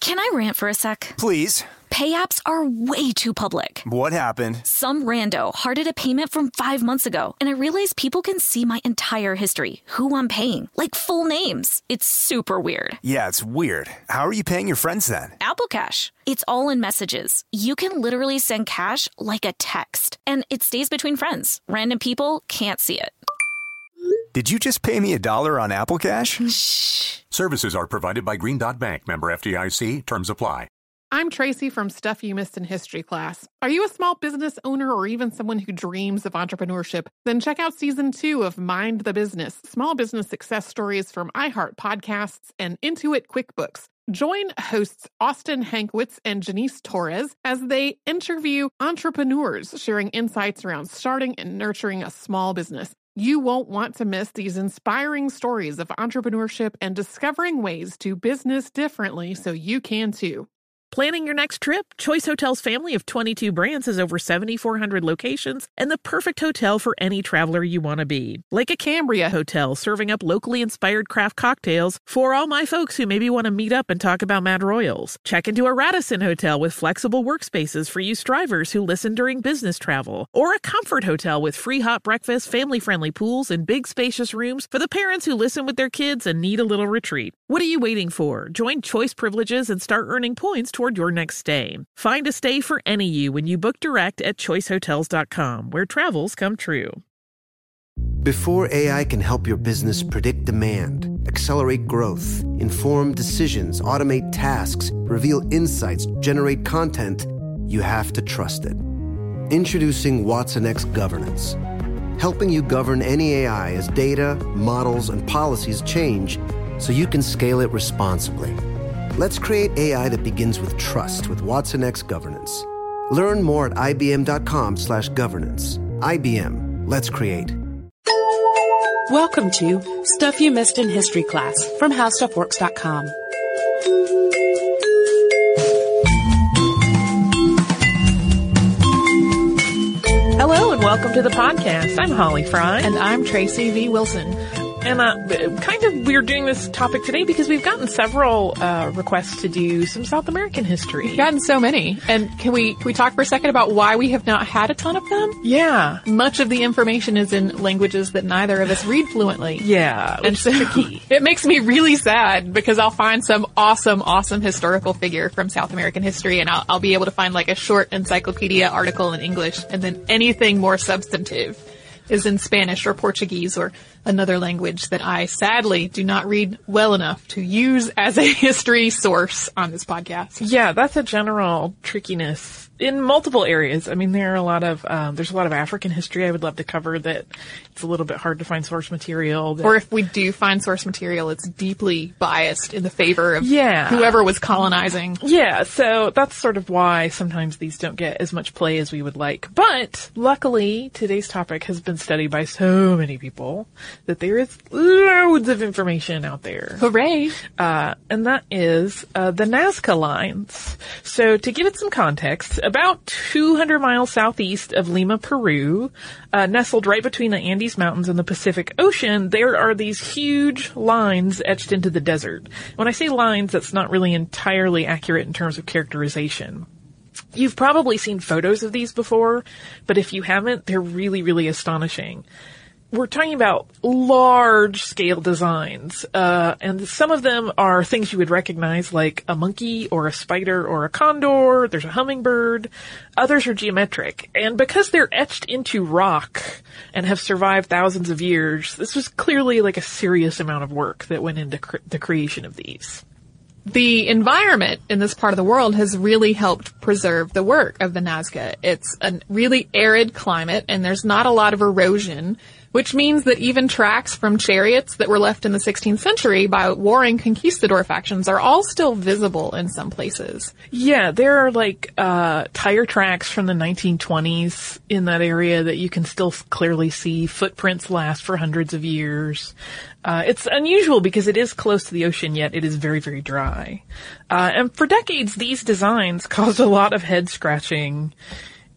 Can I rant for a sec? Please. Pay apps are way too public. What happened? Some rando hearted a payment from 5 months ago, and I realized people can see my entire history, who I'm paying, like full names. It's super weird. Yeah, it's weird. How are you paying your friends then? Apple Cash. It's all in messages. You can literally send cash like a text, and it stays between friends. Random people can't see it. Did you just pay me $1 on Apple Cash? Shh. Services are provided by Green Dot Bank. Member FDIC. Terms apply. I'm Tracy from Stuff You Missed in History class. Are you a small business owner or even someone who dreams of entrepreneurship? Then check out Season 2 of Mind the Business, Small Business Success Stories from iHeart Podcasts and Intuit QuickBooks. Join hosts Austin Hankwitz and Janice Torres as they interview entrepreneurs sharing insights around starting and nurturing a small business. You won't want to miss these inspiring stories of entrepreneurship and discovering ways to business differently so you can too. Planning your next trip? Choice Hotels' family of 22 brands has over 7,400 locations and the perfect hotel for any traveler you want to be. Like a Cambria Hotel, serving up locally inspired craft cocktails for all my folks who maybe want to meet up and talk about Mad Royals. Check into a Radisson Hotel with flexible workspaces for you strivers who listen during business travel. Or a Comfort Hotel with free hot breakfast, family-friendly pools, and big spacious rooms for the parents who listen with their kids and need a little retreat. What are you waiting for? Join Choice Privileges and start earning points toward your next stay. Find a stay for any you when you book direct at choicehotels.com, where travels come true. Before AI can help your business predict demand, accelerate growth, inform decisions, automate tasks, reveal insights, generate content, you have to trust it. Introducing watsonx Governance, helping you govern any AI as data, models, and policies change so you can scale it responsibly. Let's create AI that begins with trust with watsonx Governance. Learn more at ibm.com/governance. IBM. Let's create. Welcome to Stuff You Missed in History class from HowStuffWorks.com. Hello and welcome to the podcast. I'm Holly Fry. And I'm Tracy V. Wilson. And we're doing this topic today because we've gotten several requests to do some South American history. We've gotten so many. And can we talk for a second about why we have not had a ton of them? Yeah. Much of the information is in languages that neither of us read fluently. Yeah. And so it makes me really sad because I'll find some awesome historical figure from South American history and I'll be able to find like a short encyclopedia article in English, and then anything more substantive is in Spanish or Portuguese or another language that I sadly do not read well enough to use as a history source on this podcast. Yeah, that's a general trickiness in multiple areas. I mean, there's a lot of African history I would love to cover that it's a little bit hard to find source material. Or if we do find source material, it's deeply biased in the favor of whoever was colonizing. Yeah, so that's sort of why sometimes these don't get as much play as we would like. But luckily, today's topic has been studied by so many people that there is loads of information out there. Hooray! And that is the Nazca Lines. So to give it some context, about 200 miles southeast of Lima, Peru, nestled right between the Andes Mountains and the Pacific Ocean, there are these huge lines etched into the desert. When I say lines, that's not really entirely accurate in terms of characterization. You've probably seen photos of these before, but if you haven't, they're really, really astonishing. We're talking about large-scale designs, and some of them are things you would recognize, like a monkey or a spider or a condor. There's a hummingbird. Others are geometric. And because they're etched into rock and have survived thousands of years, this was clearly like a serious amount of work that went into the creation of these. The environment in this part of the world has really helped preserve the work of the Nazca. It's a really arid climate, and there's not a lot of erosion, which means that even tracks from chariots that were left in the 16th century by warring conquistador factions are all still visible in some places. Yeah, there are like tire tracks from the 1920s in that area that you can still clearly see. Footprints last for hundreds of years. It's unusual because it is close to the ocean, yet it is very, very dry. And for decades, these designs caused a lot of head scratching.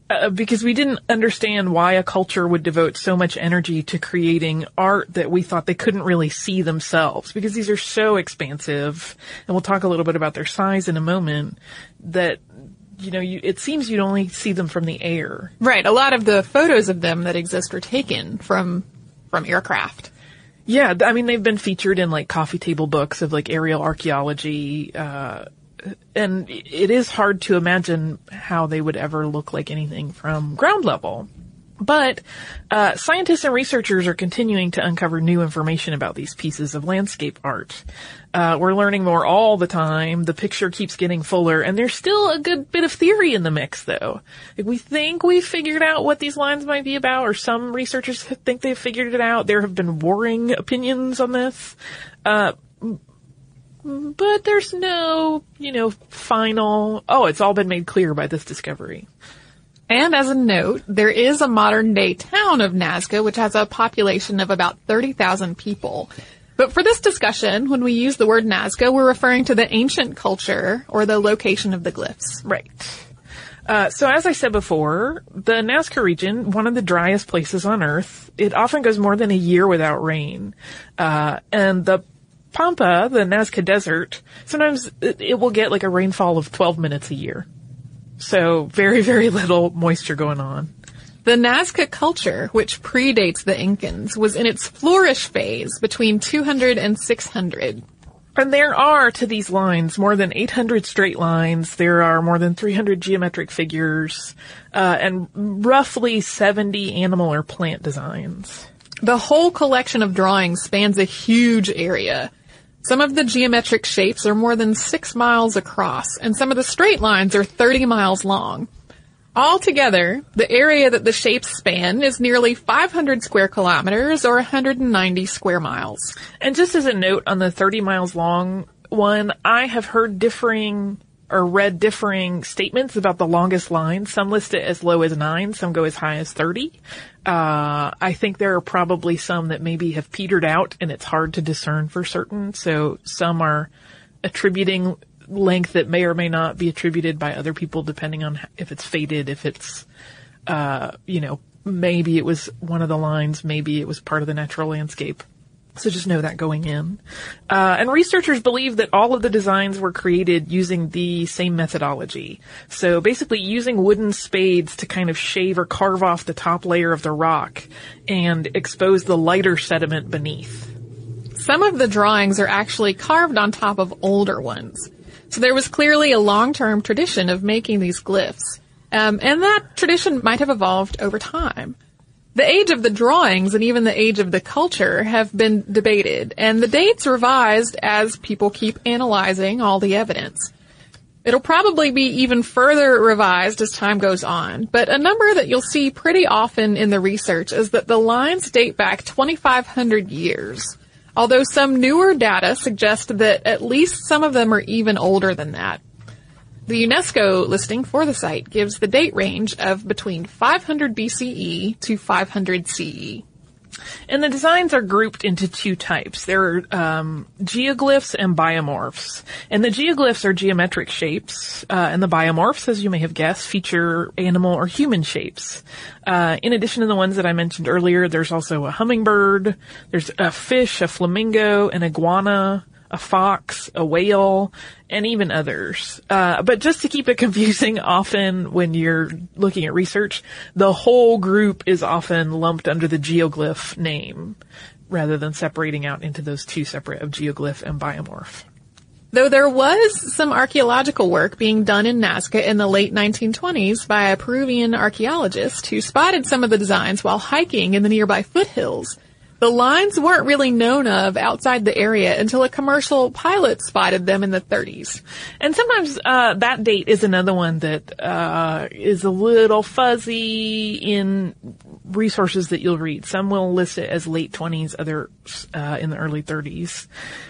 because we didn't understand why a culture would devote so much energy to creating art that we thought they couldn't really see themselves, because these are so expansive, and we'll talk a little bit about their size in a moment, that, it seems you'd only see them from the air. Right. A lot of the photos of them that exist are taken from aircraft. Yeah. I mean, they've been featured in like coffee table books of like aerial archaeology, and it is hard to imagine how they would ever look like anything from ground level. But scientists and researchers are continuing to uncover new information about these pieces of landscape art. We're learning more all the time. The picture keeps getting fuller, and there's still a good bit of theory in the mix, though. Like, we think we figured out what these lines might be about, or some researchers think they've figured it out. There have been warring opinions on this. But there's no, final, it's all been made clear by this discovery. And as a note, there is a modern-day town of Nazca, which has a population of about 30,000 people. But for this discussion, when we use the word Nazca, we're referring to the ancient culture or the location of the glyphs. Right. So as I said before, the Nazca region, one of the driest places on Earth, it often goes more than a year without rain. And the Pampa, the Nazca Desert, sometimes it will get like a rainfall of 12 minutes a year. So very, very little moisture going on. The Nazca culture, which predates the Incans, was in its flourish phase between 200 and 600. And there are, to these lines, more than 800 straight lines. There are more than 300 geometric figures, and roughly 70 animal or plant designs. The whole collection of drawings spans a huge area. Some of the geometric shapes are more than 6 miles across, and some of the straight lines are 30 miles long. Altogether, the area that the shapes span is nearly 500 square kilometers, or 190 square miles. And just as a note on the 30 miles long one, I have heard read differing statements about the longest line. Some list it as low as 9, some go as high as 30. I think there are probably some that maybe have petered out and it's hard to discern for certain. So some are attributing length that may or may not be attributed by other people depending on if it's faded, if it's, maybe it was one of the lines, maybe it was part of the natural landscape. So just know that going in. And researchers believe that all of the designs were created using the same methodology. So basically using wooden spades to kind of shave or carve off the top layer of the rock and expose the lighter sediment beneath. Some of the drawings are actually carved on top of older ones. So there was clearly a long-term tradition of making these glyphs. And that tradition might have evolved over time. The age of the drawings and even the age of the culture have been debated, and the dates revised as people keep analyzing all the evidence. It'll probably be even further revised as time goes on, but a number that you'll see pretty often in the research is that the lines date back 2,500 years, although some newer data suggest that at least some of them are even older than that. The UNESCO listing for the site gives the date range of between 500 BCE to 500 CE. And the designs are grouped into two types. There are geoglyphs and biomorphs. And the geoglyphs are geometric shapes, and the biomorphs, as you may have guessed, feature animal or human shapes. In addition to the ones that I mentioned earlier, there's also a hummingbird, there's a fish, a flamingo, an iguana, a fox, a whale, and even others. But just to keep it confusing, often when you're looking at research, the whole group is often lumped under the geoglyph name, rather than separating out into those two separate of geoglyph and biomorph. Though there was some archaeological work being done in Nazca in the late 1920s by a Peruvian archaeologist who spotted some of the designs while hiking in the nearby foothills, the lines weren't really known of outside the area until a commercial pilot spotted them in the 30s. And sometimes that date is another one that is a little fuzzy in resources that you'll read. Some will list it as late 20s, others in the early 30s.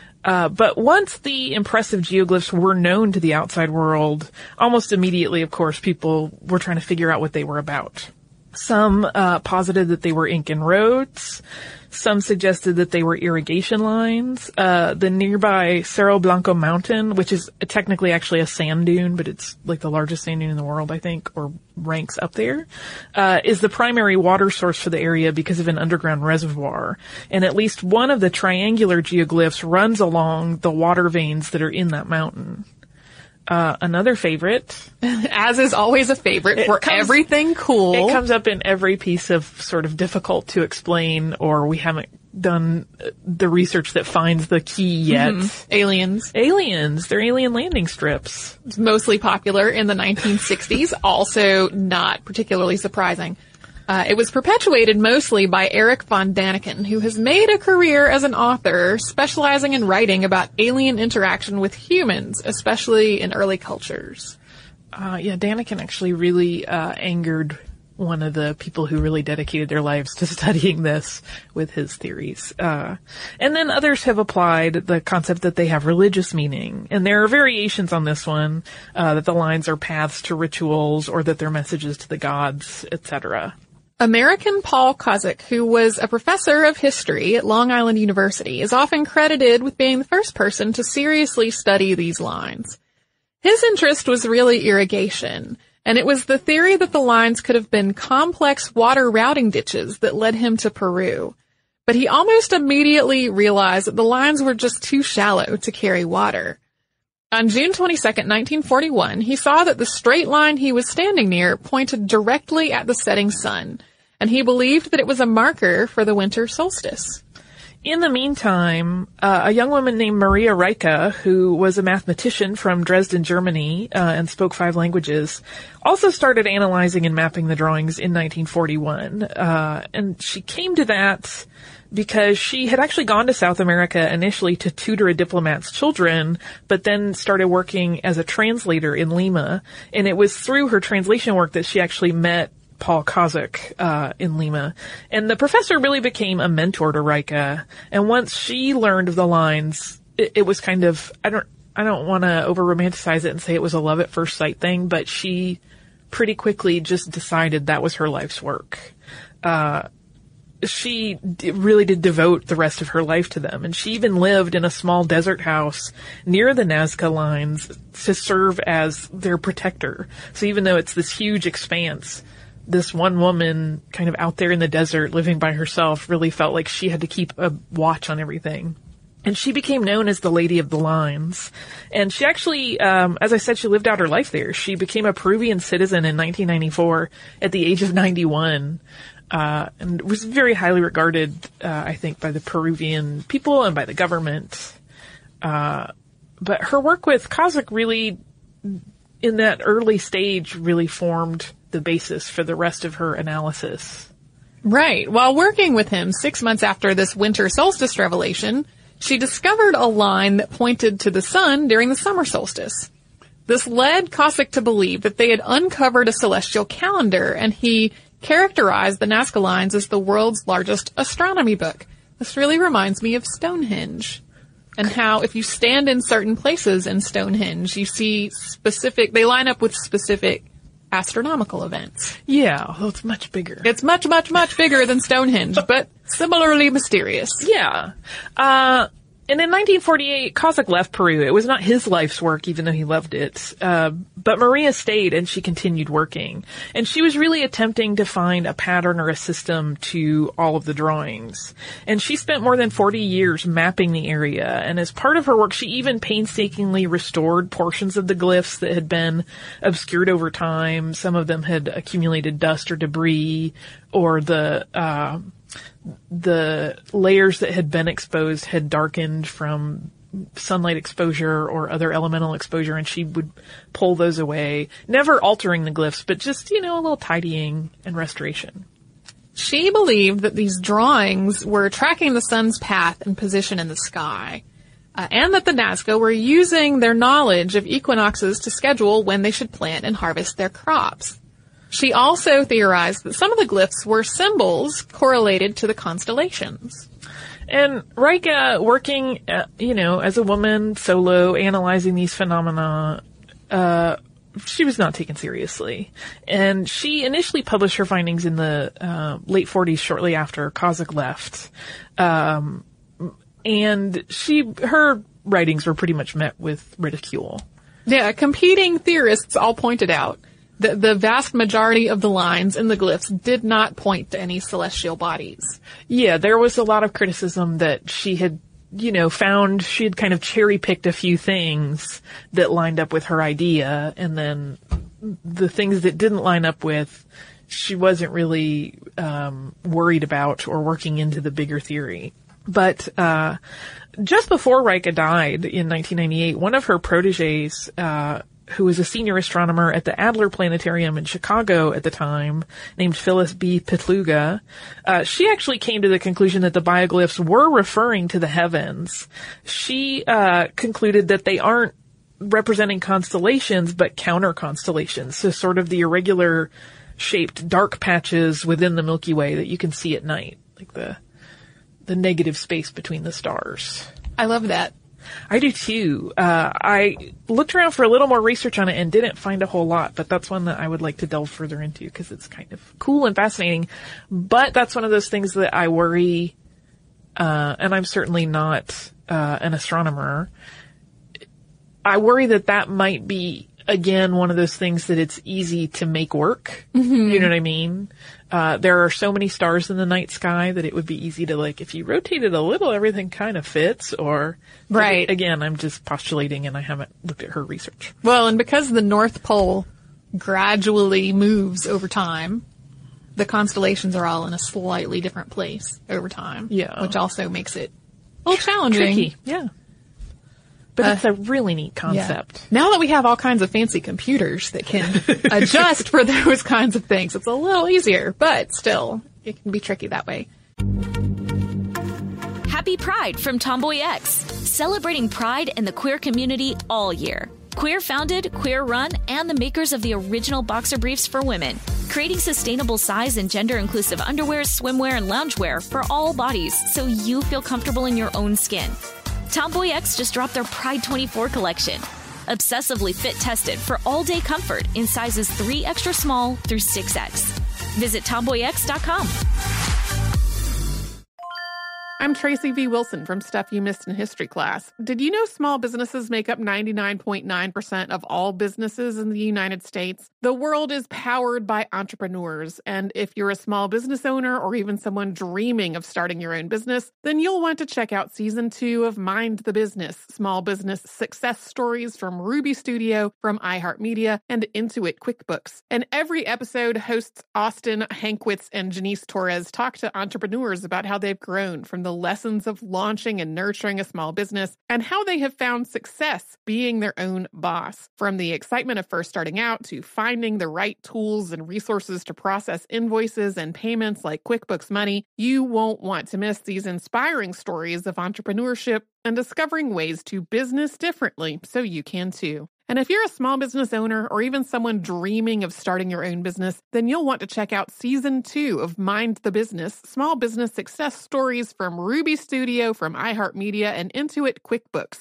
But once the impressive geoglyphs were known to the outside world, almost immediately, of course, people were trying to figure out what they were about. Some posited that they were Incan roads. Some suggested that they were irrigation lines. The nearby Cerro Blanco Mountain, which is technically actually a sand dune, but it's like the largest sand dune in the world, I think, or ranks up there, is the primary water source for the area because of an underground reservoir. And at least one of the triangular geoglyphs runs along the water veins that are in that mountain. Another favorite. As is always a favorite for everything cool. It comes up in every piece of sort of difficult to explain, or we haven't done the research that finds the key yet. Aliens. They're alien landing strips. It's mostly popular in the 1960s, also not particularly surprising. It was perpetuated mostly by Eric von Daniken, who has made a career as an author specializing in writing about alien interaction with humans, especially in early cultures. Daniken actually really angered one of the people who really dedicated their lives to studying this with his theories. And then others have applied the concept that they have religious meaning. And there are variations on this one, that the lines are paths to rituals or that they're messages to the gods, etc. American Paul Kozik, who was a professor of history at Long Island University, is often credited with being the first person to seriously study these lines. His interest was really irrigation, and it was the theory that the lines could have been complex water routing ditches that led him to Peru. But he almost immediately realized that the lines were just too shallow to carry water. On June 22nd, 1941, he saw that the straight line he was standing near pointed directly at the setting sun, and he believed that it was a marker for the winter solstice. In the meantime, a young woman named Maria Rieke, who was a mathematician from Dresden, Germany, and spoke 5 languages, also started analyzing and mapping the drawings in 1941. And she came to that because she had actually gone to South America initially to tutor a diplomat's children, but then started working as a translator in Lima. And it was through her translation work that she actually met Paul Kozik in Lima. And the professor really became a mentor to Rieke. And once she learned of the lines, it was kind of, I don't want to over-romanticize it and say it was a love at first sight thing, but she pretty quickly just decided that was her life's work. She really did devote the rest of her life to them. And she even lived in a small desert house near the Nazca lines to serve as their protector. So even though it's this huge expanse, this one woman kind of out there in the desert living by herself really felt like she had to keep a watch on everything. And she became known as the Lady of the Lines. And she actually, as I said, she lived out her life there. She became a Peruvian citizen in 1994 at the age of 91. And was very highly regarded, I think, by the Peruvian people and by the government. But her work with Kozik really, in that early stage, really formed the basis for the rest of her analysis. Right. While working with him 6 months after this winter solstice revelation, she discovered a line that pointed to the sun during the summer solstice. This led Kozik to believe that they had uncovered a celestial calendar, and he characterized the Nazca lines as the world's largest astronomy book. This really reminds me of Stonehenge, and how if you stand in certain places in Stonehenge, you see they line up with specific astronomical events. Yeah, although it's much bigger. It's much, much, much bigger than Stonehenge, but similarly mysterious. Yeah. And in 1948, Kozik left Peru. It was not his life's work, even though he loved it. But Maria stayed and she continued working. And she was really attempting to find a pattern or a system to all of the drawings. And she spent more than 40 years mapping the area. And as part of her work, she even painstakingly restored portions of the glyphs that had been obscured over time. Some of them had accumulated dust or debris, or the layers that had been exposed had darkened from sunlight exposure or other elemental exposure, and she would pull those away, never altering the glyphs, but just, a little tidying and restoration. She believed that these drawings were tracking the sun's path and position in the sky, and that the Nazca were using their knowledge of equinoxes to schedule when they should plant and harvest their crops. She also theorized that some of the glyphs were symbols correlated to the constellations. And Rieke, working, as a woman solo, analyzing these phenomena, she was not taken seriously. And she initially published her findings in the late 40s, shortly after Kozak left. And her writings were pretty much met with ridicule. Yeah, competing theorists all pointed out that the vast majority of the lines in the glyphs did not point to any celestial bodies. Yeah, there was a lot of criticism that she had, found she had kind of cherry-picked a few things that lined up with her idea, and then the things that didn't line up with, she wasn't really worried about or working into the bigger theory. But just before Rika died in 1998, one of her proteges, who was a senior astronomer at the Adler Planetarium in Chicago at the time, named Phyllis B. Petluga, she actually came to the conclusion that the bioglyphs were referring to the heavens. She concluded that they aren't representing constellations, but counter constellations, so sort of the irregular shaped dark patches within the Milky Way that you can see at night, like the negative space between the stars. I love that. I do too. I looked around for a little more research on it and didn't find a whole lot, but that's one that I would like to delve further into because it's kind of cool and fascinating. But that's one of those things that I worry, and I'm certainly not an astronomer. I worry that might be, again, one of those things that it's easy to make work. Mm-hmm. You know what I mean? There are so many stars in the night sky that it would be easy to, if you rotate it a little, everything kind of fits, or... Right. Again, I'm just postulating and I haven't looked at her research. Well, and because the North Pole gradually moves over time, the constellations are all in a slightly different place over time. Yeah. Which also makes it a little challenging. Tricky, yeah. But it's a really neat concept. Yeah. Now that we have all kinds of fancy computers that can adjust for those kinds of things, it's a little easier, but still, it can be tricky that way. Happy Pride from Tomboy X, celebrating pride and the queer community all year. Queer founded, queer run, and the makers of the original boxer briefs for women, creating sustainable size and gender inclusive underwear, swimwear, and loungewear for all bodies so you feel comfortable in your own skin. Tomboy X just dropped their Pride 24 collection. Obsessively fit tested for all-day comfort in sizes 3 extra small through 6X. Visit tomboyx.com. I'm Tracy V. Wilson from Stuff You Missed in History Class. Did you know small businesses make up 99.9% of all businesses in the United States? The world is powered by entrepreneurs, and if you're a small business owner or even someone dreaming of starting your own business, then you'll want to check out Season 2 of Mind the Business, Small Business Success Stories from Ruby Studio, from iHeartMedia, and Intuit QuickBooks. And every episode, hosts Austin Hankwitz and Janice Torres talk to entrepreneurs about how they've grown from the lessons of launching and nurturing a small business and how they have found success being their own boss. From the excitement of first starting out to finding the right tools and resources to process invoices and payments like QuickBooks Money, you won't want to miss these inspiring stories of entrepreneurship and discovering ways to business differently so you can too. And if you're a small business owner or even someone dreaming of starting your own business, then you'll want to check out Season 2 of Mind the Business, Small Business Success Stories from Ruby Studio, from iHeartMedia, and Intuit QuickBooks.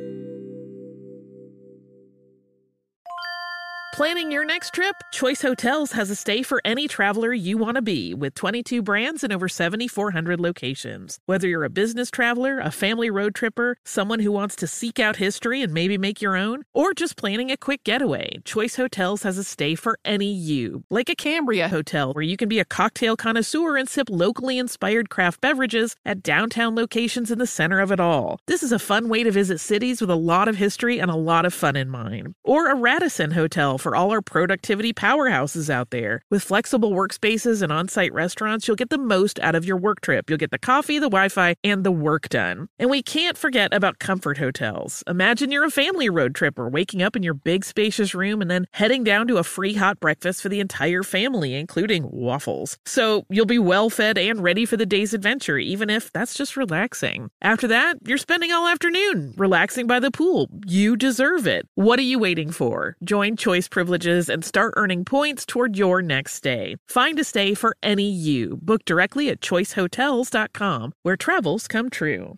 Planning your next trip? Choice Hotels has a stay for any traveler you want to be, with 22 brands and over 7,400 locations. Whether you're a business traveler, a family road tripper, someone who wants to seek out history and maybe make your own, or just planning a quick getaway, Choice Hotels has a stay for any you. Like a Cambria Hotel, where you can be a cocktail connoisseur and sip locally inspired craft beverages at downtown locations in the center of it all. This is a fun way to visit cities with a lot of history and a lot of fun in mind. Or a Radisson Hotel for all our productivity powerhouses out there. With flexible workspaces and on-site restaurants, you'll get the most out of your work trip. You'll get the coffee, the Wi-Fi, and the work done. And we can't forget about Comfort Hotels. Imagine you're a family road tripper, waking up in your big spacious room and then heading down to a free hot breakfast for the entire family, including waffles. So you'll be well fed and ready for the day's adventure, even if that's just relaxing. After that, you're spending all afternoon relaxing by the pool. You deserve it. What are you waiting for? Join Choice Privileges and start earning points toward your next stay. Find a stay for any you. Book directly at choicehotels.com, where travels come true.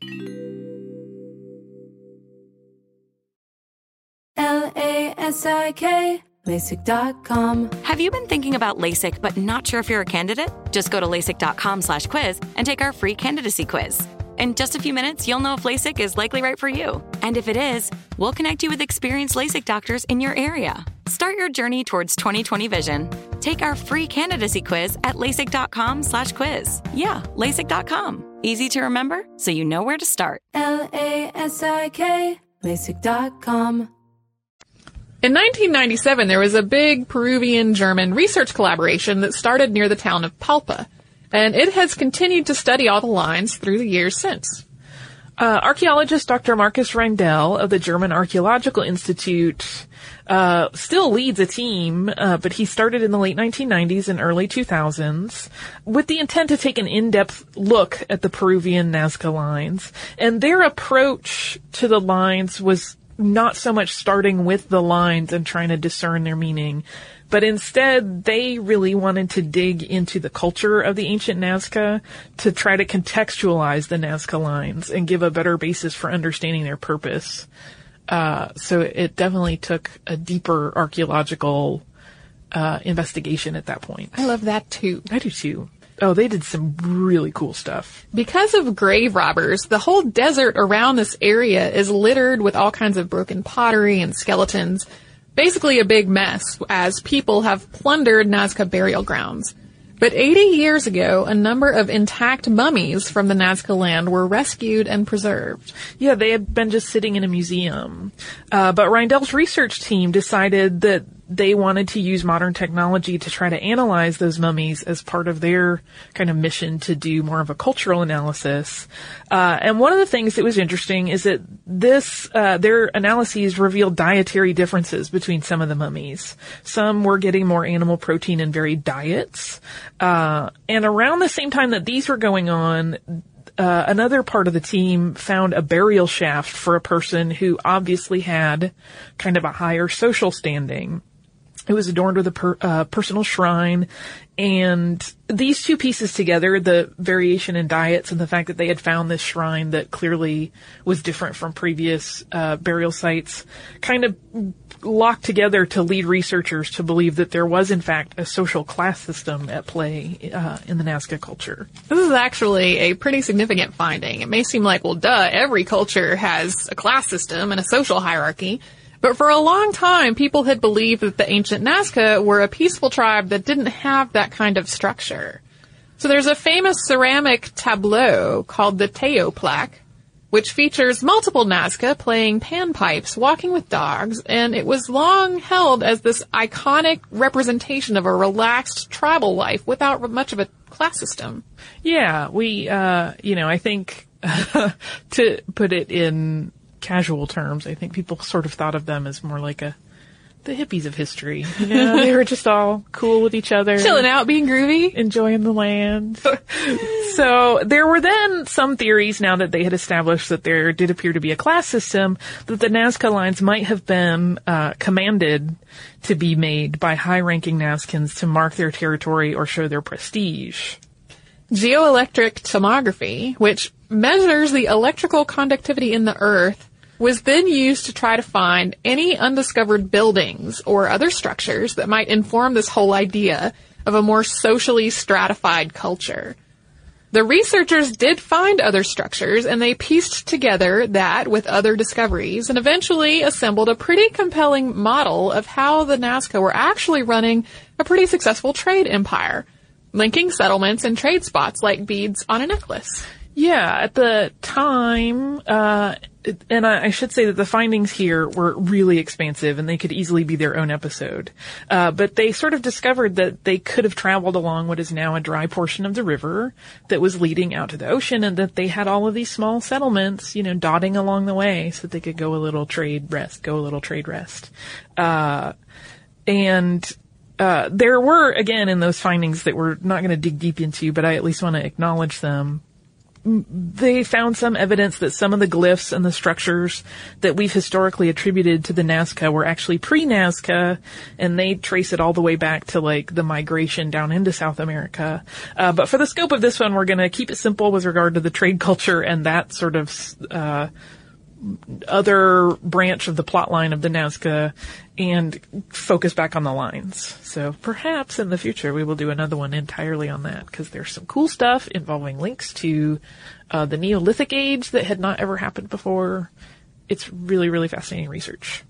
LASIK LASIK.com. Have you been thinking about LASIK but not sure if you're a candidate? Just go to LASIK.com/quiz and take our free candidacy quiz. In just a few minutes, you'll know if LASIK is likely right for you. And if it is, we'll connect you with experienced LASIK doctors in your area. Start your journey towards 20/20 vision. Take our free candidacy quiz at LASIK.com/quiz. Yeah, LASIK.com. Easy to remember, so you know where to start. LASIK. LASIK.com. In 1997, there was a big Peruvian-German research collaboration that started near the town of Palpa, and it has continued to study all the lines through the years since. Archaeologist Dr. Markus Reindel of the German Archaeological Institute still leads a team, but he started in the late 1990s and early 2000s with the intent to take an in-depth look at the Peruvian Nazca lines. And their approach to the lines was not so much starting with the lines and trying to discern their meaning, but instead they really wanted to dig into the culture of the ancient Nazca to try to contextualize the Nazca lines and give a better basis for understanding their purpose. So it definitely took a deeper archaeological investigation at that point. I love that too. I do too. Oh, they did some really cool stuff. Because of grave robbers, the whole desert around this area is littered with all kinds of broken pottery and skeletons. Basically a big mess, as people have plundered Nazca burial grounds. But 80 years ago, a number of intact mummies from the Nazca land were rescued and preserved. Yeah, they had been just sitting in a museum. But Reindel's research team decided that they wanted to use modern technology to try to analyze those mummies as part of their kind of mission to do more of a cultural analysis. And one of the things that was interesting is that their analyses revealed dietary differences between some of the mummies. Some were getting more animal protein in varied diets. And around the same time that these were going on, another part of the team found a burial shaft for a person who obviously had kind of a higher social standing. It was adorned with a personal shrine, and these two pieces together, the variation in diets and the fact that they had found this shrine that clearly was different from previous burial sites, kind of locked together to lead researchers to believe that there was, in fact, a social class system at play in the Nazca culture. This is actually a pretty significant finding. It may seem like, well, duh, every culture has a class system and a social hierarchy. But for a long time, people had believed that the ancient Nazca were a peaceful tribe that didn't have that kind of structure. So there's a famous ceramic tableau called the Teo plaque, which features multiple Nazca playing panpipes, walking with dogs, and it was long held as this iconic representation of a relaxed tribal life without much of a class system. Yeah, I think, to put it in casual terms, I think people sort of thought of them as more like the hippies of history. You know, they were just all cool with each other. Chilling out, being groovy. Enjoying the land. So there were then some theories, now that they had established that there did appear to be a class system, that the Nazca lines might have been commanded to be made by high-ranking Nazcans to mark their territory or show their prestige. Geoelectric tomography, which measures the electrical conductivity in the earth, was then used to try to find any undiscovered buildings or other structures that might inform this whole idea of a more socially stratified culture. The researchers did find other structures, and they pieced together that with other discoveries and eventually assembled a pretty compelling model of how the Nazca were actually running a pretty successful trade empire, linking settlements and trade spots like beads on a necklace. Yeah, at the time, and I should say that the findings here were really expansive and they could easily be their own episode. But they sort of discovered that they could have traveled along what is now a dry portion of the river that was leading out to the ocean, and that they had all of these small settlements, dotting along the way so that they could go a little trade rest. And there were, again, in those findings that we're not going to dig deep into, but I at least want to acknowledge them. They found some evidence that some of the glyphs and the structures that we've historically attributed to the Nazca were actually pre-Nazca, and they trace it all the way back to the migration down into South America. But for the scope of this one, we're going to keep it simple with regard to the trade culture and that sort of other branch of the plot line of the Nazca and focus back on the lines. So perhaps in the future we will do another one entirely on that, because there's some cool stuff involving links to the Neolithic age that had not ever happened before. It's really, really fascinating research.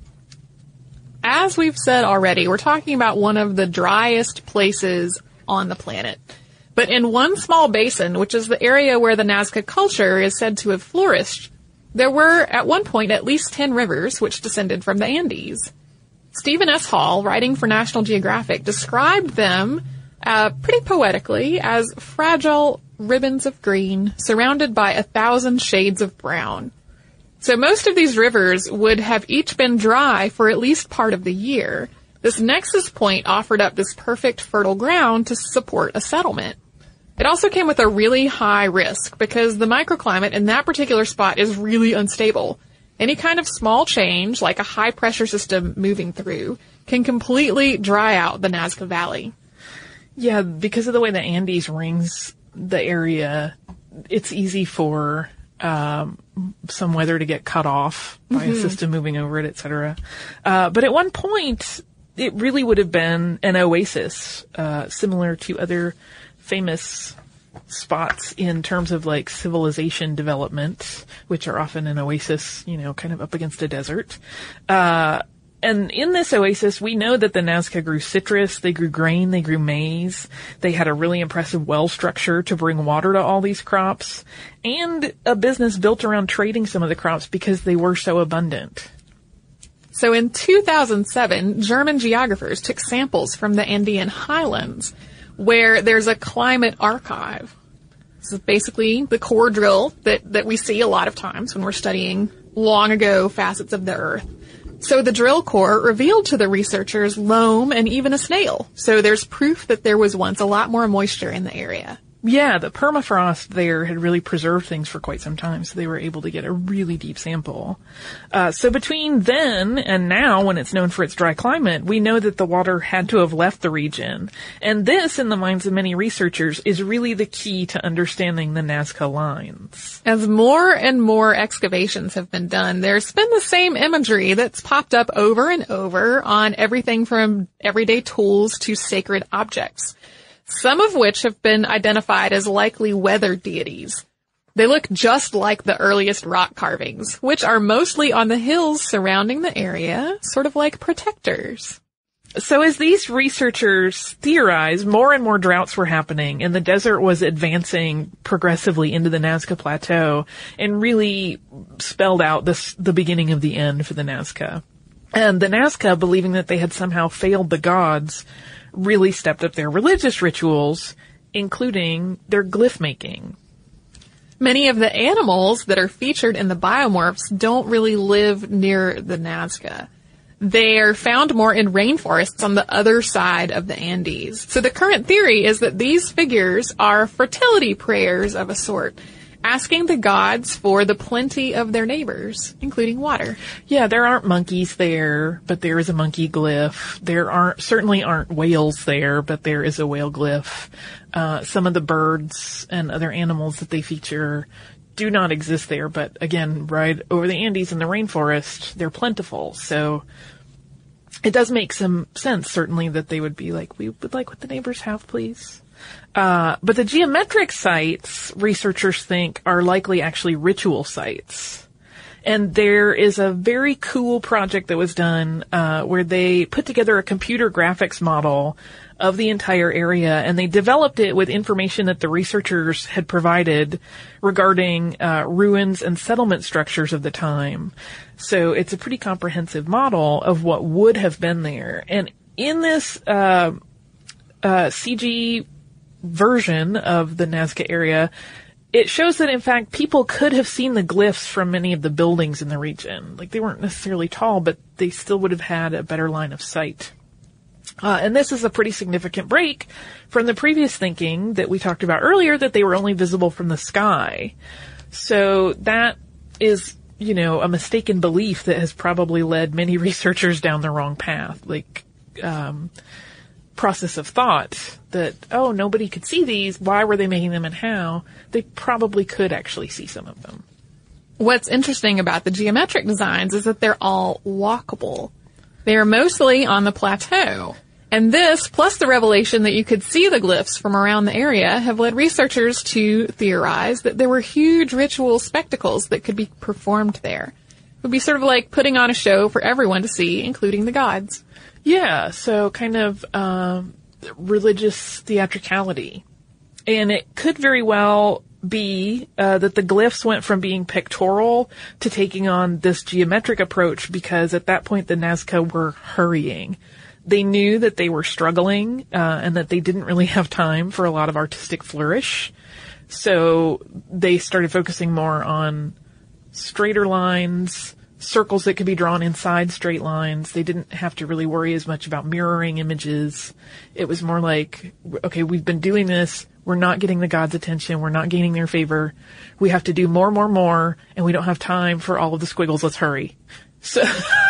As we've said already, we're talking about one of the driest places on the planet. But in one small basin, which is the area where the Nazca culture is said to have flourished, there were, at one point, at least 10 rivers which descended from the Andes. Stephen S. Hall, writing for National Geographic, described them pretty poetically as fragile ribbons of green surrounded by 1,000 shades of brown. So most of these rivers would have each been dry for at least part of the year. This nexus point offered up this perfect fertile ground to support a settlement. It also came with a really high risk because the microclimate in that particular spot is really unstable. Any kind of small change, like a high-pressure system moving through, can completely dry out the Nazca Valley. Yeah, because of the way the Andes rings the area, it's easy for some weather to get cut off by a system moving over it, etc. But at one point, it really would have been an oasis, similar to other famous spots in terms of like civilization development, which are often an oasis, kind of up against a desert. And in this oasis, we know that the Nazca grew citrus, they grew grain, they grew maize. They had a really impressive well structure to bring water to all these crops, and a business built around trading some of the crops because they were so abundant. So in 2007, German geographers took samples from the Andean highlands, where there's a climate archive. This is basically the core drill that we see a lot of times when we're studying long ago facets of the Earth. So the drill core revealed to the researchers loam and even a snail. So there's proof that there was once a lot more moisture in the area. Yeah, the permafrost there had really preserved things for quite some time, so they were able to get a really deep sample. So between then and now, when it's known for its dry climate, we know that the water had to have left the region. And this, in the minds of many researchers, is really the key to understanding the Nazca lines. As more and more excavations have been done, there's been the same imagery that's popped up over and over on everything from everyday tools to sacred objects, some of which have been identified as likely weather deities. They look just like the earliest rock carvings, which are mostly on the hills surrounding the area, sort of like protectors. So as these researchers theorize, more and more droughts were happening, and the desert was advancing progressively into the Nazca Plateau, and really spelled out the beginning of the end for the Nazca. And the Nazca, believing that they had somehow failed the gods, really stepped up their religious rituals, including their glyph making. Many of the animals that are featured in the biomorphs don't really live near the Nazca. They are found more in rainforests on the other side of the Andes. So the current theory is that these figures are fertility prayers of a sort, asking the gods for the plenty of their neighbors, including water. Yeah, there aren't monkeys there, but there is a monkey glyph. There certainly aren't whales there, but there is a whale glyph. Some of the birds and other animals that they feature do not exist there, but again, right over the Andes in the rainforest, they're plentiful. So it does make some sense, certainly, that they would be like, we would like what the neighbors have, please. But the geometric sites, researchers think, are likely actually ritual sites. And there is a very cool project that was done, where they put together a computer graphics model of the entire area, and they developed it with information that the researchers had provided regarding, ruins and settlement structures of the time. So it's a pretty comprehensive model of what would have been there. And in this, CG version of the Nazca area, it shows that, in fact, people could have seen the glyphs from many of the buildings in the region. Like, they weren't necessarily tall, but they still would have had a better line of sight. And this is a pretty significant break from the previous thinking that we talked about earlier, that they were only visible from the sky. So that is, a mistaken belief that has probably led many researchers down the wrong path. Like, process of thought that, oh, nobody could see these. Why were they making them, and how? They probably could actually see some of them. What's interesting about the geometric designs is that they're all walkable. They are mostly on the plateau. And this, plus the revelation that you could see the glyphs from around the area, have led researchers to theorize that there were huge ritual spectacles that could be performed there. It would be sort of like putting on a show for everyone to see, including the gods. Yeah, so kind of religious theatricality. And it could very well be that the glyphs went from being pictorial to taking on this geometric approach because at that point the Nazca were hurrying. They knew that they were struggling and that they didn't really have time for a lot of artistic flourish. So they started focusing more on straighter lines, circles that could be drawn inside straight lines. They didn't have to really worry as much about mirroring images. It was more like, okay, we've been doing this. We're not getting the gods' attention. We're not gaining their favor. We have to do more, and we don't have time for all of the squiggles. Let's hurry. So,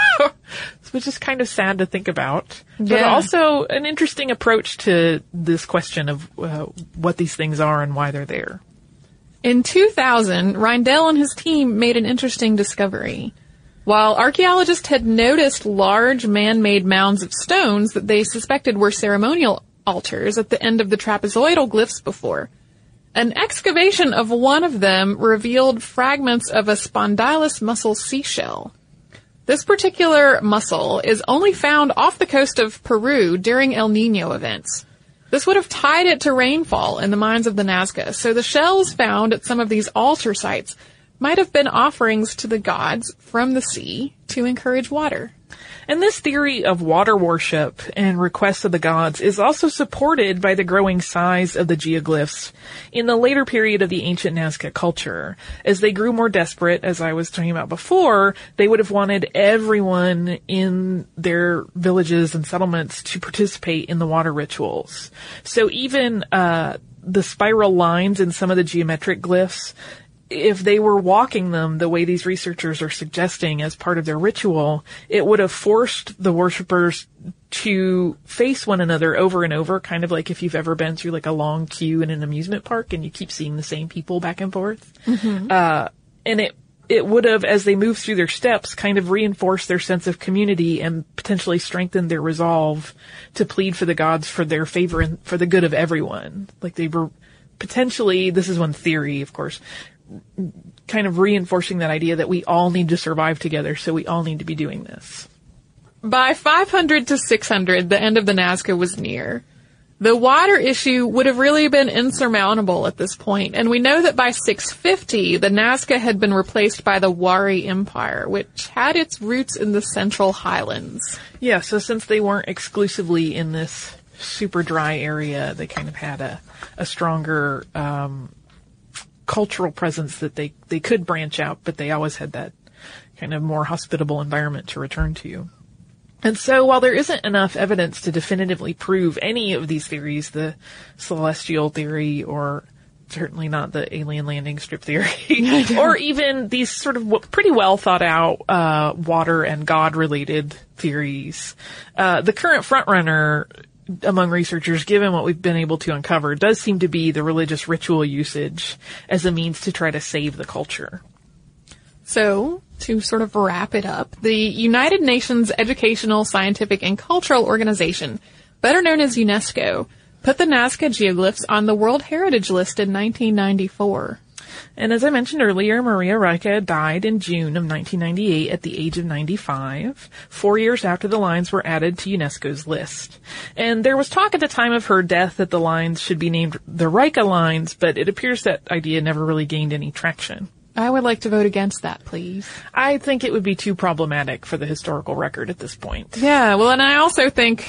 which is kind of sad to think about, but also an interesting approach to this question of what these things are and why they're there. In 2000, Reindel and his team made an interesting discovery. While archaeologists had noticed large man-made mounds of stones that they suspected were ceremonial altars at the end of the trapezoidal glyphs before, an excavation of one of them revealed fragments of a spondylus mussel seashell. This particular mussel is only found off the coast of Peru during El Niño events. This would have tied it to rainfall in the minds of the Nazca, so the shells found at some of these altar sites might have been offerings to the gods from the sea to encourage water. And this theory of water worship and requests of the gods is also supported by the growing size of the geoglyphs in the later period of the ancient Nazca culture. As they grew more desperate, as I was talking about before, they would have wanted everyone in their villages and settlements to participate in the water rituals. So even the spiral lines in some of the geometric glyphs, if they were walking them the way these researchers are suggesting as part of their ritual, it would have forced the worshippers to face one another over and over, kind of like if you've ever been through like a long queue in an amusement park and you keep seeing the same people back and forth. Mm-hmm. And it would have, as they moved through their steps, kind of reinforced their sense of community and potentially strengthened their resolve to plead for the gods for their favor and for the good of everyone. Like they were potentially, this is one theory, of course, kind of reinforcing that idea that we all need to survive together, so we all need to be doing this. By 500 to 600, the end of the Nazca was near. The water issue would have really been insurmountable at this point, and we know that by 650, the Nazca had been replaced by the Wari Empire, which had its roots in the Central Highlands. Yeah, so since they weren't exclusively in this super dry area, they kind of had a stronger cultural presence that they could branch out, but they always had that kind of more hospitable environment to return to. And so while there isn't enough evidence to definitively prove any of these theories, the celestial theory or certainly not the alien landing strip theory, or even these sort of pretty well thought out water and God related theories, the current frontrunner among researchers, given what we've been able to uncover, does seem to be the religious ritual usage as a means to try to save the culture. So, to sort of wrap it up, the United Nations Educational, Scientific, and Cultural Organization, better known as UNESCO, put the Nazca geoglyphs on the World Heritage List in 1994. And as I mentioned earlier, Maria Rika died in June of 1998 at the age of 95, 4 years after the lines were added to UNESCO's list. And there was talk at the time of her death that the lines should be named the Rika lines, but it appears that idea never really gained any traction. I would like to vote against that, please. I think it would be too problematic for the historical record at this point. Yeah, well, and I also think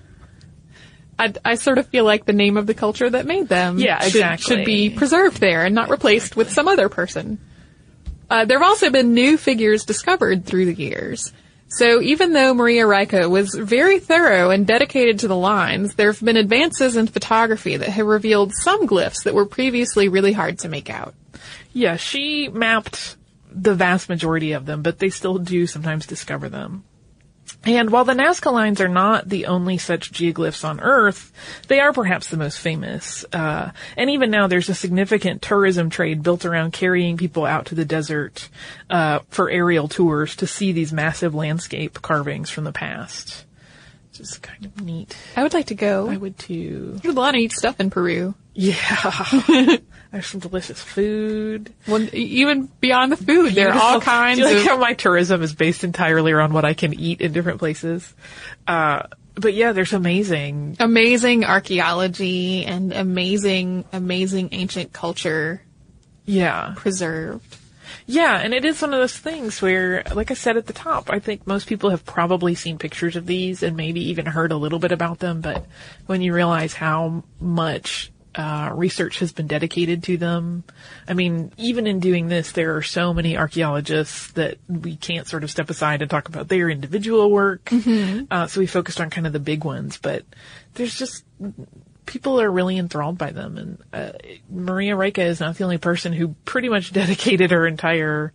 I sort of feel like the name of the culture that made them should be preserved there and not replaced with some other person. There have also been new figures discovered through the years. So even though Maria Rika was very thorough and dedicated to the lines, there have been advances in photography that have revealed some glyphs that were previously really hard to make out. Yeah, she mapped the vast majority of them, but they still do sometimes discover them. And while the Nazca Lines are not the only such geoglyphs on Earth, they are perhaps the most famous. And even now there's a significant tourism trade built around carrying people out to the desert for aerial tours to see these massive landscape carvings from the past. Just kind of neat. I would like to go. I would too. There's a lot of neat stuff in Peru. Yeah. There's some delicious food. Well, even beyond the food, there are all kinds of... like how my tourism is based entirely around what I can eat in different places. But yeah, there's amazing archaeology and amazing ancient culture. Yeah. Preserved. Yeah, and it is one of those things where, like I said at the top, I think most people have probably seen pictures of these and maybe even heard a little bit about them, but when you realize how much research has been dedicated to them, I mean, even in doing this, there are so many archaeologists that we can't sort of step aside and talk about their individual work. Mm-hmm. So we focused on kind of the big ones, but there's just... people are really enthralled by them, and Maria Rika is not the only person who pretty much dedicated her entire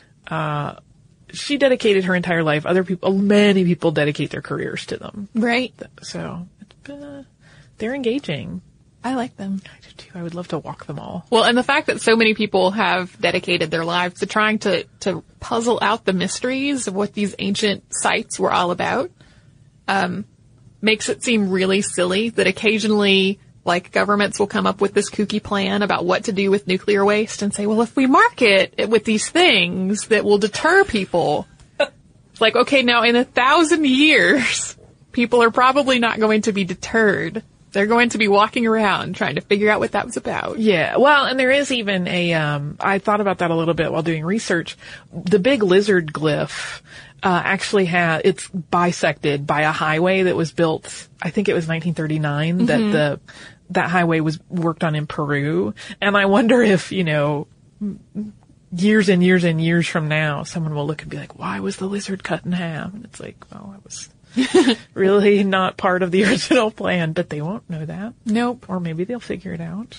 life. Many people dedicate their careers to them. Right. So it's been, they're engaging. I like them. I do too. I would love to walk them all. Well, and the fact that so many people have dedicated their lives to trying to puzzle out the mysteries of what these ancient sites were all about, makes it seem really silly that occasionally, like, governments will come up with this kooky plan about what to do with nuclear waste and say, well, if we market it with these things that will deter people, it's like, okay, now in 1,000 years, people are probably not going to be deterred. They're going to be walking around trying to figure out what that was about. Yeah, well, and there is even I thought about that a little bit while doing research. The big lizard glyph actually it's bisected by a highway that was built, I think it was 1939, mm-hmm. that highway was worked on in Peru. And I wonder if, years and years and years from now, someone will look and be like, why was the lizard cut in half? And it's like, well, it was really not part of the original plan, but they won't know that. Nope. Or maybe they'll figure it out.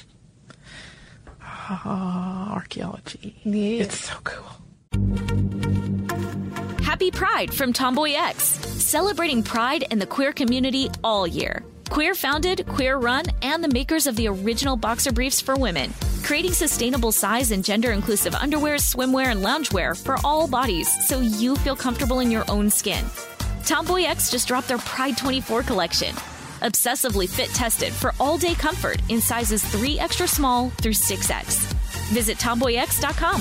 Archaeology. Yeah. It's so cool. Happy Pride from Tomboy X, celebrating pride and the queer community all year. Queer founded, queer run, and the makers of the original boxer briefs for women, creating sustainable size and gender inclusive underwear, swimwear, and loungewear for all bodies so you feel comfortable in your own skin. Tomboy X just dropped their Pride 24 collection. Obsessively fit tested for all day comfort in sizes 3 extra small through 6X. Visit tomboyx.com.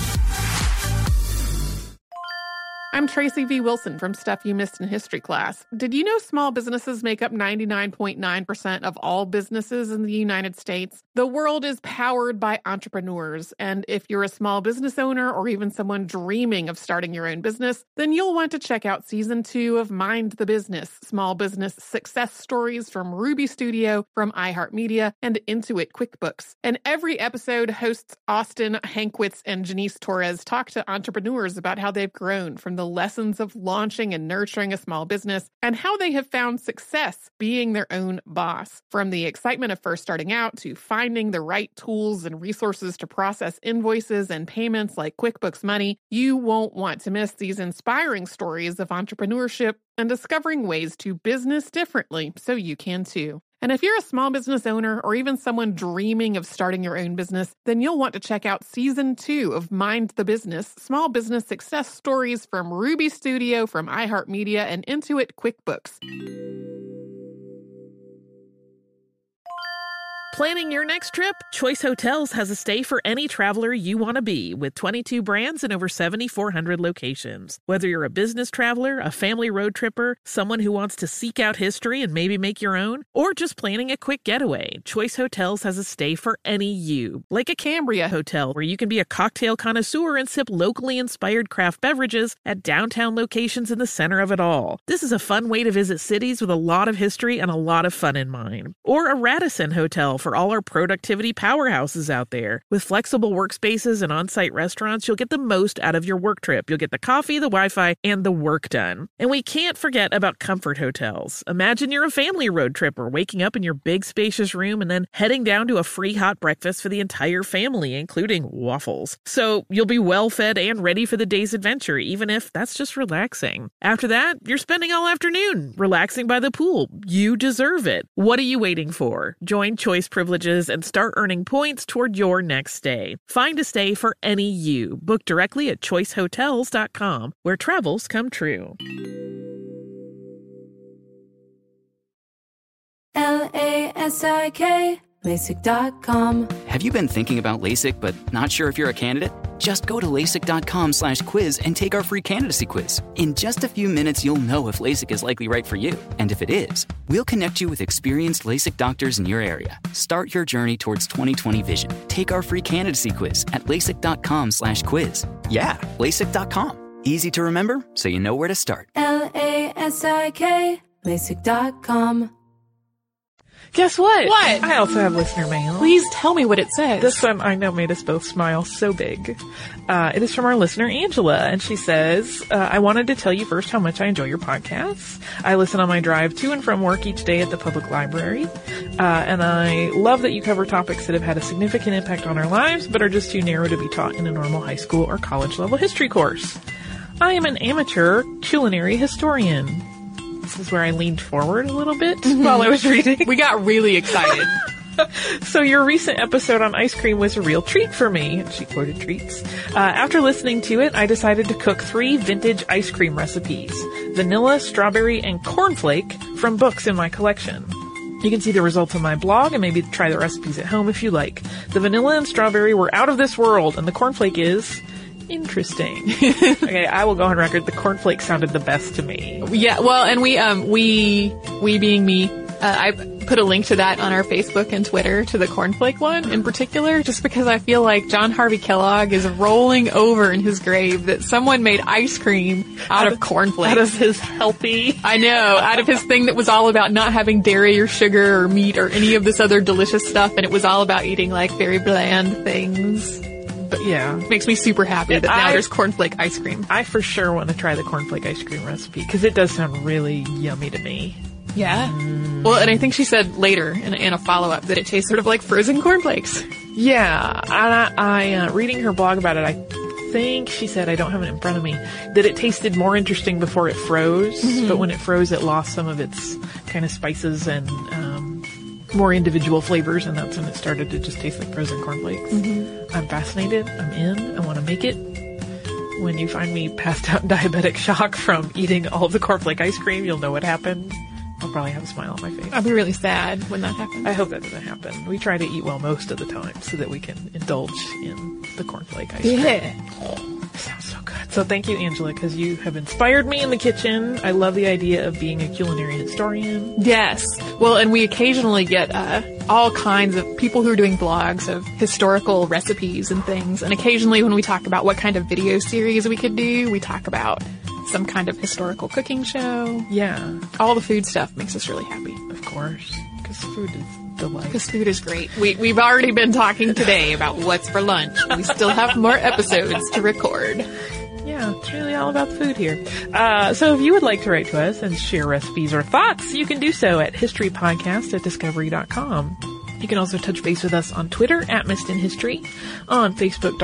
I'm Tracy V. Wilson from Stuff You Missed in History Class. Did you know small businesses make up 99.9% of all businesses in the United States? The world is powered by entrepreneurs, and if you're a small business owner or even someone dreaming of starting your own business, then you'll want to check out Season 2 of Mind the Business, Small Business Success Stories from Ruby Studio, from iHeartMedia, and Intuit QuickBooks. And every episode, hosts Austin Hankwitz and Janice Torres talk to entrepreneurs about how they've grown from the lessons of launching and nurturing a small business and how they have found success being their own boss. From the excitement of first starting out to finding the right tools and resources to process invoices and payments like QuickBooks Money, you won't want to miss these inspiring stories of entrepreneurship and discovering ways to business differently so you can too. And if you're a small business owner or even someone dreaming of starting your own business, then you'll want to check out Season 2 of Mind the Business, Small Business Success Stories from Ruby Studio, from iHeartMedia, and Intuit QuickBooks. Planning your next trip? Choice Hotels has a stay for any traveler you want to be, with 22 brands and over 7,400 locations. Whether you're a business traveler, a family road tripper, someone who wants to seek out history and maybe make your own, or just planning a quick getaway, Choice Hotels has a stay for any you. Like a Cambria Hotel, where you can be a cocktail connoisseur and sip locally inspired craft beverages at downtown locations in the center of it all. This is a fun way to visit cities with a lot of history and a lot of fun in mind. Or a Radisson Hotel, for all our productivity powerhouses out there. With flexible workspaces and on-site restaurants, you'll get the most out of your work trip. You'll get the coffee, the Wi-Fi, and the work done. And we can't forget about comfort hotels. Imagine you're a family road tripper waking up in your big spacious room and then heading down to a free hot breakfast for the entire family, including waffles. So you'll be well fed and ready for the day's adventure, even if that's just relaxing. After that, you're spending all afternoon relaxing by the pool. You deserve it. What are you waiting for? Join Choice Privileges and start earning points toward your next stay. Find a stay for any you. Book directly at choicehotels.com, where travels come true. LASIK, LASIK.com. Have you been thinking about LASIK but not sure if you're a candidate? Just go to LASIK.com/quiz and take our free candidacy quiz. In just a few minutes, you'll know if LASIK is likely right for you. And if it is, we'll connect you with experienced LASIK doctors in your area. Start your journey towards 20/20 vision. Take our free candidacy quiz at LASIK.com/quiz. Yeah, LASIK.com. Easy to remember, so you know where to start. LASIK, LASIK.com. Guess what? What? I also have listener mail. Please tell me what it says. This one I know made us both smile so big. It is from our listener, Angela, and she says, I wanted to tell you first how much I enjoy your podcasts. I listen on my drive to and from work each day at the public library, and I love that you cover topics that have had a significant impact on our lives, but are just too narrow to be taught in a normal high school or college level history course. I am an amateur culinary historian. This is where I leaned forward a little bit while I was reading. We got really excited. So your recent episode on ice cream was a real treat for me. And she quoted treats. After listening to it, I decided to cook 3 vintage ice cream recipes: vanilla, strawberry, and cornflake from books in my collection. You can see the results on my blog and maybe try the recipes at home if you like. The vanilla and strawberry were out of this world, and the cornflake is interesting. Okay, I will go on record. The cornflake sounded the best to me. Yeah, well, and we being me, I put a link to that on our Facebook and Twitter to the cornflake one in particular, just because I feel like John Harvey Kellogg is rolling over in his grave that someone made ice cream out of cornflakes. Out of his healthy. I know, out of his thing that was all about not having dairy or sugar or meat or any of this other delicious stuff, and it was all about eating like very bland things. But yeah. Makes me super happy that now there's cornflake ice cream. I for sure want to try the cornflake ice cream recipe because it does sound really yummy to me. Yeah. Well, and I think she said later in a follow-up that it tastes sort of like frozen cornflakes. Yeah. I reading her blog about it, I think she said, I don't have it in front of me, that it tasted more interesting before it froze, but when it froze it lost some of its kind of spices and more individual flavors, and that's when it started to just taste like frozen cornflakes. I'm fascinated. I'm in. I want to make it. When you find me passed out in diabetic shock from eating all of the cornflake ice cream, you'll know what happened. I'll probably have a smile on my face. I'll be really sad when that happens. I hope that doesn't happen. We try to eat well most of the time so that we can indulge in the cornflake ice cream. Yeah. Sounds so good. So thank you, Angela, because you have inspired me in the kitchen. I love the idea of being a culinary historian. Yes. Well, and we occasionally get all kinds of people who are doing blogs of historical recipes and things. And occasionally when we talk about what kind of video series we could do, we talk about some kind of historical cooking show. Yeah. All the food stuff makes us really happy. Of course. Because food is delightful. Because food is great. We've already been talking today about what's for lunch. We still have more episodes to record. Yeah, it's really all about food here. So if you would like to write to us and share recipes or thoughts, you can do so at historypodcast@discovery.com. You can also touch base with us on Twitter @MissedInHistory, on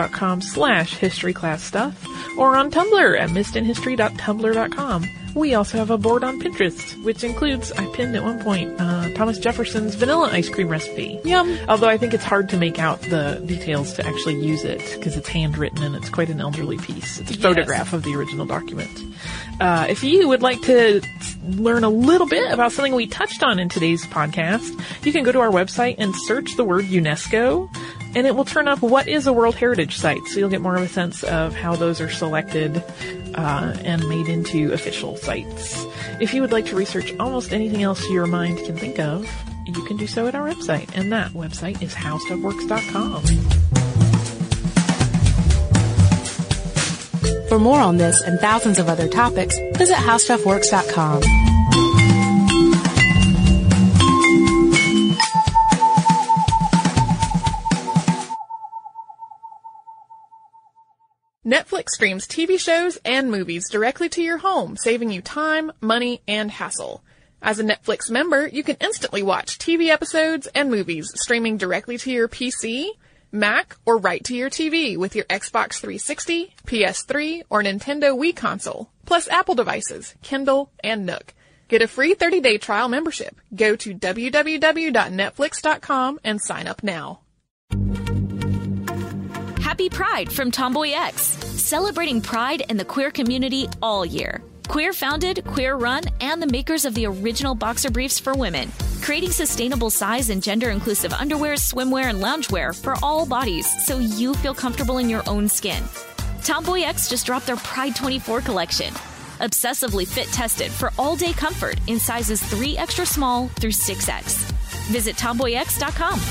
Facebook.com/HistoryClassStuff, or on Tumblr at missedinhistory.tumblr.com. We also have a board on Pinterest, which includes, I pinned at one point, Thomas Jefferson's vanilla ice cream recipe. Yum. Although I think it's hard to make out the details to actually use it, because it's handwritten and it's quite an elderly piece. It's a photograph of the original document. If you would like to learn a little bit about something we touched on in today's podcast, you can go to our website and search the word UNESCO, and it will turn up what is a World Heritage Site, so you'll get more of a sense of how those are selected and made into official sites. If you would like to research almost anything else your mind can think of, you can do so at our website, and that website is howstuffworks.com. For more on this and thousands of other topics, visit howstuffworks.com. Netflix streams TV shows and movies directly to your home, saving you time, money, and hassle. As a Netflix member, you can instantly watch TV episodes and movies streaming directly to your PC, Mac, or right to your TV with your Xbox 360, PS3, or Nintendo Wii console, plus Apple devices, Kindle, and Nook. Get a free 30-day trial membership. Go to www.netflix.com and sign up now. Happy Pride from Tomboy X, celebrating pride and the queer community all year. Queer founded, queer run, and the makers of the original boxer briefs for women, creating sustainable size and gender inclusive underwear, swimwear, and loungewear for all bodies so you feel comfortable in your own skin. Tomboy X just dropped their Pride 24 collection. Obsessively fit tested for all day comfort in sizes 3 extra small through 6X. Visit tomboyx.com.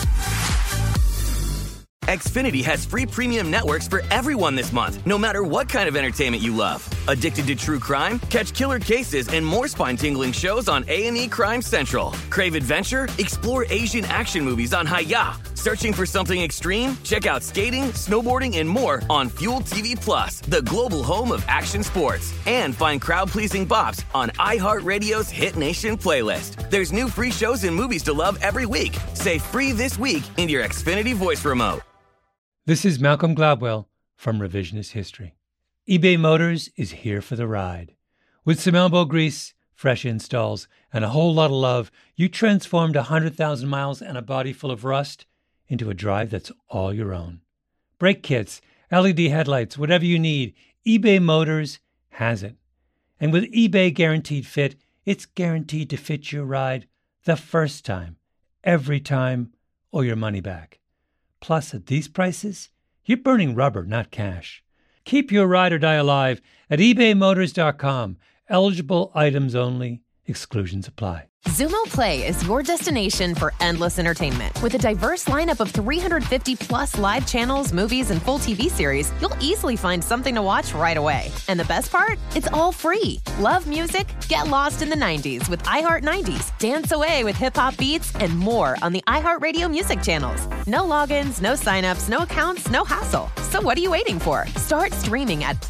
Xfinity has free premium networks for everyone this month, no matter what kind of entertainment you love. Addicted to true crime? Catch killer cases and more spine-tingling shows on A&E Crime Central. Crave adventure? Explore Asian action movies on Hi-Ya. Searching for something extreme? Check out skating, snowboarding, and more on Fuel TV Plus, the global home of action sports. And find crowd-pleasing bops on iHeartRadio's Hit Nation playlist. There's new free shows and movies to love every week. Say free this week in your Xfinity voice remote. This is Malcolm Gladwell from Revisionist History. eBay Motors is here for the ride. With some elbow grease, fresh installs, and a whole lot of love, you transformed 100,000 miles and a body full of rust into a drive that's all your own. Brake kits, LED headlights, whatever you need, eBay Motors has it. And with eBay Guaranteed Fit, it's guaranteed to fit your ride the first time, every time, or your money back. Plus, at these prices, you're burning rubber, not cash. Keep your ride or die alive at ebaymotors.com. Eligible items only. Exclusions apply. Xumo Play is your destination for endless entertainment. With a diverse lineup of 350-plus live channels, movies, and full TV series, you'll easily find something to watch right away. And the best part? It's all free. Love music? Get lost in the 90s with iHeart 90s, dance away with hip-hop beats, and more on the iHeartRadio music channels. No logins, no signups, no accounts, no hassle. So what are you waiting for? Start streaming at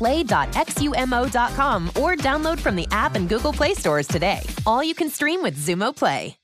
play.xumo.com or download from the app and Google Play stores today. All you can stream with Xumo Play.